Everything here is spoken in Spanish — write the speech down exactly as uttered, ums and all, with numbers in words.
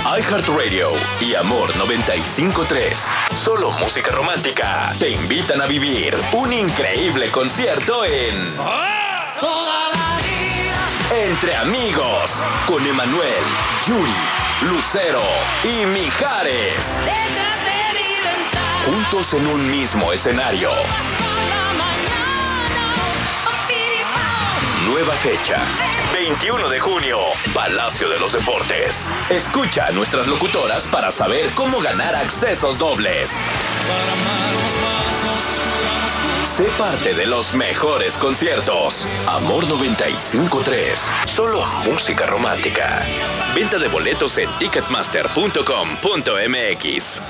iHeartRadio y Amor noventa y cinco punto tres. Solo música romántica te invitan a vivir un increíble concierto en Toda la vida. Entre Amigos con Emanuel, Yuri, Lucero y Mijares. Detrás de mi ventana. Juntos en un mismo escenario. Nueva fecha, veintiuno de junio, Palacio de los Deportes. Escucha a nuestras locutoras para saber cómo ganar accesos dobles. Sé parte de los mejores conciertos. Amor noventa y cinco punto tres. Solo música romántica. Venta de boletos en ticketmaster punto com punto m x.